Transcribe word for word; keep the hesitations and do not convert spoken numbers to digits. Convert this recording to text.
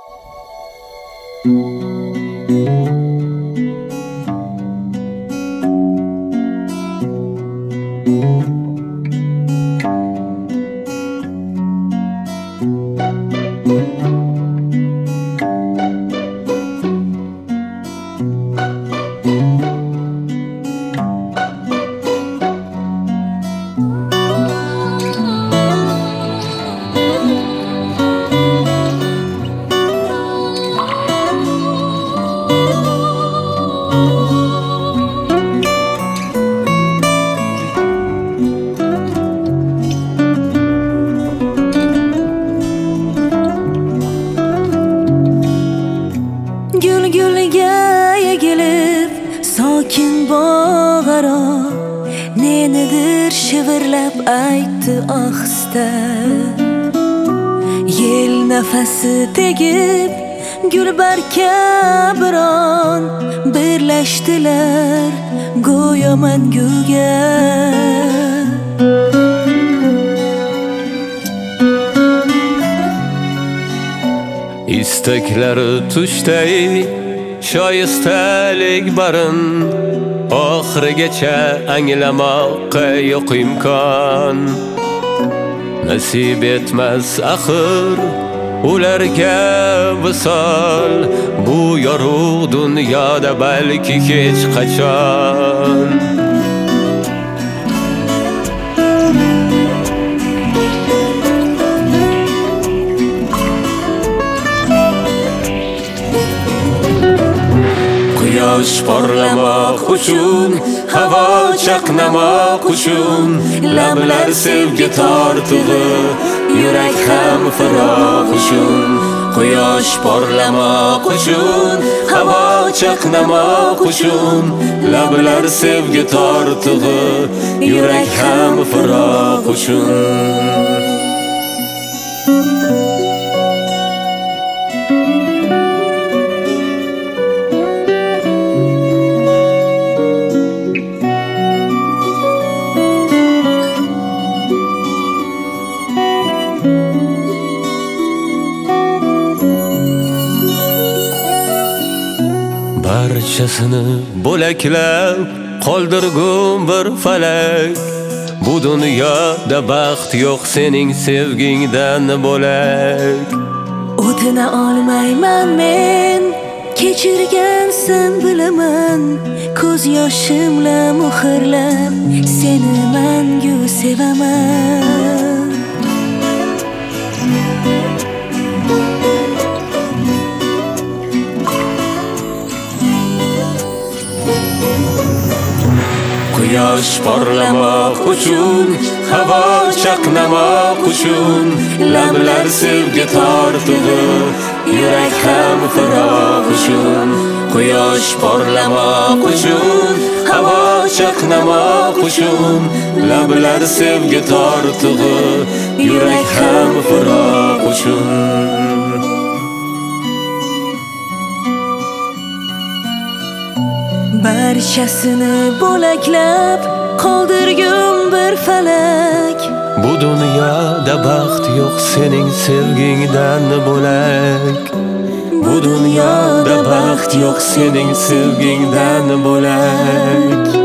Gül gülga egilib sokin bog'aro nenidir shivirlab aytdi ohista. Yel nafasi tegib gulbarga biron birlashdilar go'yo manguga. İsteklari tushday shoyistalik barin oxirigacha anglamoqqa yo'q imkon. Nasib etmas axir ularga visol, bu yorug' dunyoda balki hech qachon. Quyosh porlamoq uchun, havo chaqnamoq uchun, lablar sevgi tortig'i, yurak ham firoq uchun. Quyosh porlamoq uchun, havo chaqnamoq uchun, lablar sevgi tortig'i, yurak ham firoq uchun. Barchasini bo'laklab qoldirgum bir falak. Bu dunyoda baxt yo'q sening sevgingdan bo'lak. O'tina olmayman men, kechirgansan bilaman. Ko'z yoshimla muhrlab seni mangu sevaman. Quyosh porlamoq uchun, havo chaqnamoq uchun, lablar sevgi tortig'i, yurak ham firoq uchun. Quyosh porlamoq uchun, havo chaqnamoq uchun, lablar sevgi tortig'i, yurak ham firoq uchun. Barchasini bo'laklab qoldirgum bir falak. Bu dunyoda baxt yo'q sening sevgingdan bo'lak. Bu dunyoda baxt yo'q sening sevgingdan bo'lak.